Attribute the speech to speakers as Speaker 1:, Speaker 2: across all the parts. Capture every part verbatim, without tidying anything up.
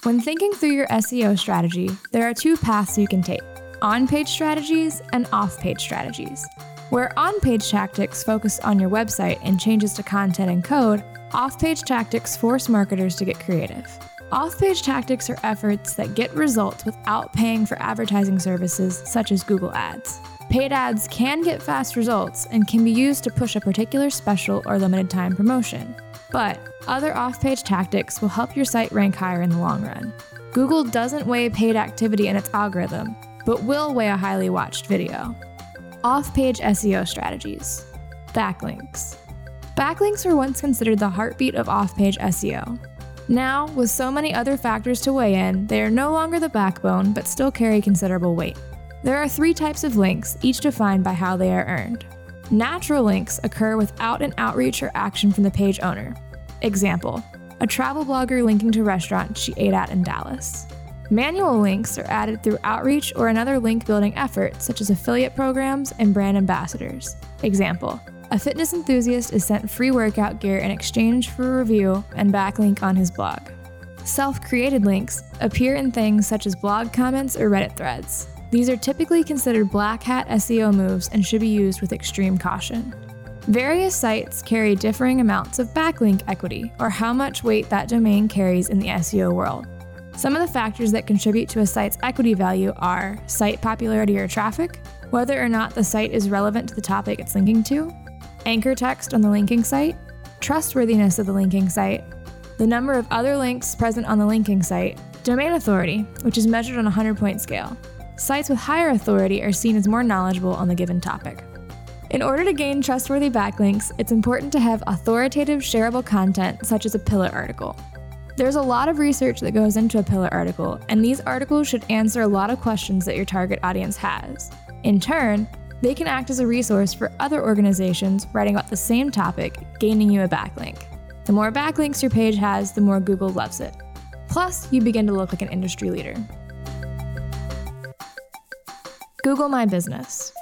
Speaker 1: When thinking through your S E O strategy, there are two paths you can take: on-page strategies and off-page strategies. Where on-page tactics focus on your website and changes to content and code, off-page tactics force marketers to get creative. Off-page tactics are efforts that get results without paying for advertising services such as Google Ads. Paid ads can get fast results and can be used to push a particular special or limited time promotion. But other off-page tactics will help your site rank higher in the long run. Google doesn't weigh paid activity in its algorithm, but will weigh a highly watched video. Off-page S E O strategies. Backlinks. Backlinks were once considered the heartbeat of off-page S E O. Now, with so many other factors to weigh in, they are no longer the backbone, but still carry considerable weight. There are three types of links, each defined by how they are earned. Natural links occur without an outreach or action from the page owner. Example, a travel blogger linking to a restaurant she ate at in Dallas. Manual links are added through outreach or another link-building effort, such as affiliate programs and brand ambassadors. Example, a fitness enthusiast is sent free workout gear in exchange for a review and backlink on his blog. Self-created links appear in things such as blog comments or Reddit threads. These are typically considered black hat S E O moves and should be used with extreme caution. Various sites carry differing amounts of backlink equity, or how much weight that domain carries in the S E O world. Some of the factors that contribute to a site's equity value are site popularity or traffic, whether or not the site is relevant to the topic it's linking to, anchor text on the linking site, trustworthiness of the linking site, the number of other links present on the linking site, domain authority, which is measured on a hundred-point scale. Sites with higher authority are seen as more knowledgeable on the given topic. In order to gain trustworthy backlinks, it's important to have authoritative, shareable content such as a pillar article. There's a lot of research that goes into a pillar article, and these articles should answer a lot of questions that your target audience has. In turn, they can act as a resource for other organizations writing about the same topic, gaining you a backlink. The more backlinks your page has, the more Google loves it. Plus, you begin to look like an industry leader. Google My Business.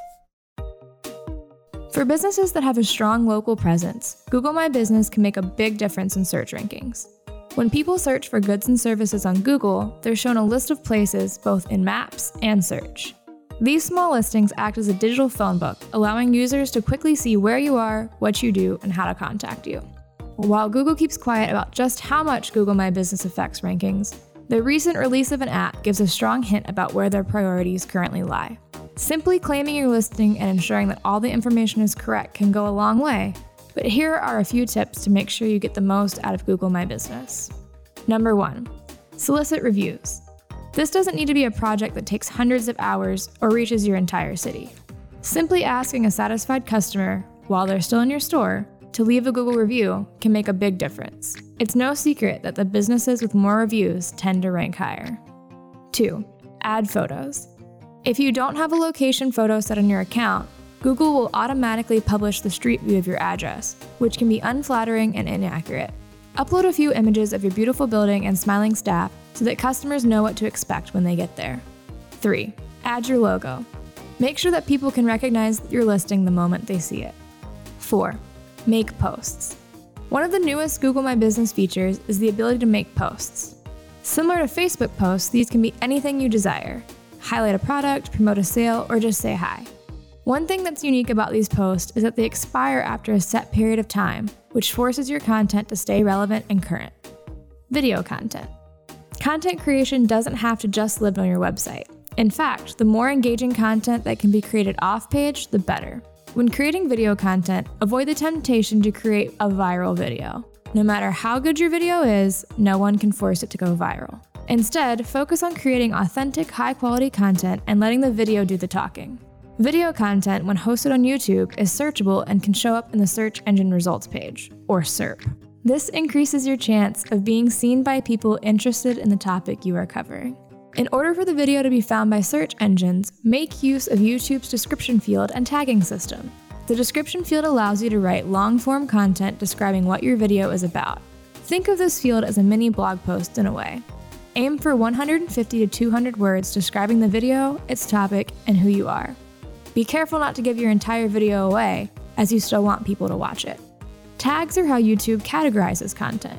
Speaker 1: For businesses that have a strong local presence, Google My Business can make a big difference in search rankings. When people search for goods and services on Google, they're shown a list of places both in Maps and Search. These small listings act as a digital phone book, allowing users to quickly see where you are, what you do, and how to contact you. While Google keeps quiet about just how much Google My Business affects rankings, the recent release of an app gives a strong hint about where their priorities currently lie. Simply claiming your listing and ensuring that all the information is correct can go a long way, but here are a few tips to make sure you get the most out of Google My Business. Number one, solicit reviews. This doesn't need to be a project that takes hundreds of hours or reaches your entire city. Simply asking a satisfied customer, while they're still in your store, to leave a Google review can make a big difference. It's no secret that the businesses with more reviews tend to rank higher. Two, add photos. If you don't have a location photo set on your account, Google will automatically publish the street view of your address, which can be unflattering and inaccurate. Upload a few images of your beautiful building and smiling staff so that customers know what to expect when they get there. Three, add your logo. Make sure that people can recognize your listing the moment they see it. Four, make posts. One of the newest Google My Business features is the ability to make posts. Similar to Facebook posts, these can be anything you desire. Highlight a product, promote a sale, or just say hi. One thing that's unique about these posts is that they expire after a set period of time, which forces your content to stay relevant and current. Video content. Content creation doesn't have to just live on your website. In fact, the more engaging content that can be created off-page, the better. When creating video content, avoid the temptation to create a viral video. No matter how good your video is, no one can force it to go viral. Instead, focus on creating authentic, high-quality content and letting the video do the talking. Video content, when hosted on YouTube, is searchable and can show up in the search engine results page, or S E R P. This increases your chance of being seen by people interested in the topic you are covering. In order for the video to be found by search engines, make use of YouTube's description field and tagging system. The description field allows you to write long-form content describing what your video is about. Think of this field as a mini blog post in a way. Aim for one hundred fifty to two hundred words describing the video, its topic, and who you are. Be careful not to give your entire video away, as you still want people to watch it. Tags are how YouTube categorizes content.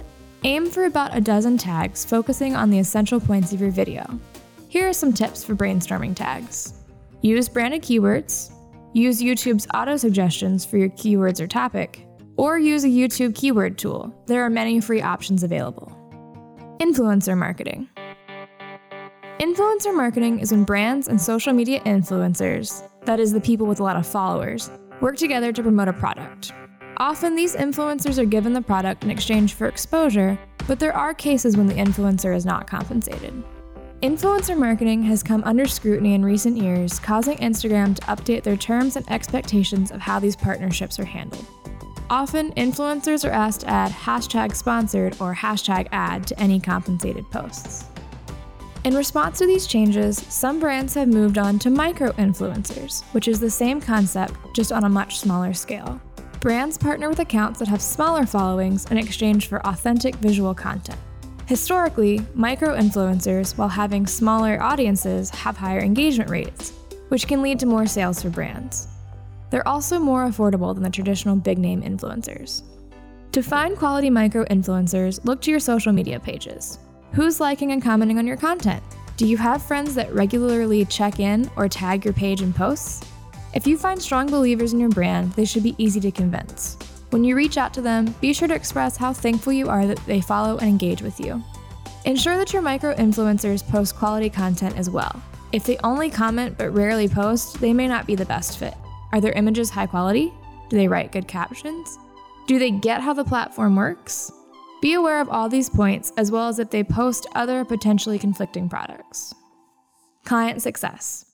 Speaker 1: Aim for about a dozen tags focusing on the essential points of your video. Here are some tips for brainstorming tags. Use branded keywords, use YouTube's auto-suggestions for your keywords or topic, or use a YouTube keyword tool. There are many free options available. Influencer marketing. Influencer marketing is when brands and social media influencers, that is the people with a lot of followers, work together to promote a product. Often these influencers are given the product in exchange for exposure, but there are cases when the influencer is not compensated. Influencer marketing has come under scrutiny in recent years, causing Instagram to update their terms and expectations of how these partnerships are handled. Often, influencers are asked to add hashtag sponsored or hashtag ad to any compensated posts. In response to these changes, some brands have moved on to micro-influencers, which is the same concept, just on a much smaller scale. Brands partner with accounts that have smaller followings in exchange for authentic visual content. Historically, micro-influencers, while having smaller audiences, have higher engagement rates, which can lead to more sales for brands. They're also more affordable than the traditional big-name influencers. To find quality micro-influencers, look to your social media pages. Who's liking and commenting on your content? Do you have friends that regularly check in or tag your page in posts? If you find strong believers in your brand, they should be easy to convince. When you reach out to them, be sure to express how thankful you are that they follow and engage with you. Ensure that your micro-influencers post quality content as well. If they only comment but rarely post, they may not be the best fit. Are their images high quality? Do they write good captions? Do they get how the platform works? Be aware of all these points, as well as if they post other potentially conflicting products. Client success.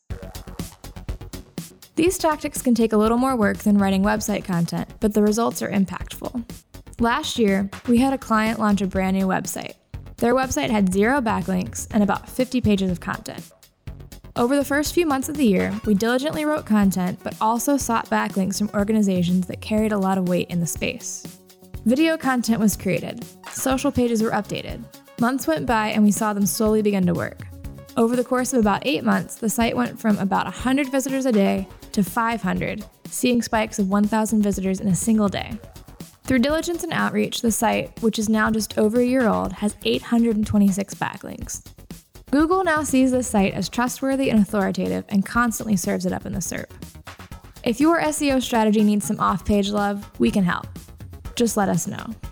Speaker 1: These tactics can take a little more work than writing website content, but the results are impactful. Last year, we had a client launch a brand new website. Their website had zero backlinks and about fifty pages of content. Over the first few months of the year, we diligently wrote content, but also sought backlinks from organizations that carried a lot of weight in the space. Video content was created. Social pages were updated. Months went by and we saw them slowly begin to work. Over the course of about eight months, the site went from about one hundred visitors a day to five hundred, seeing spikes of one thousand visitors in a single day. Through diligence and outreach, the site, which is now just over a year old, has eight hundred twenty-six backlinks. Google now sees this site as trustworthy and authoritative and constantly serves it up in the S E R P. If your S E O strategy needs some off-page love, we can help. Just let us know.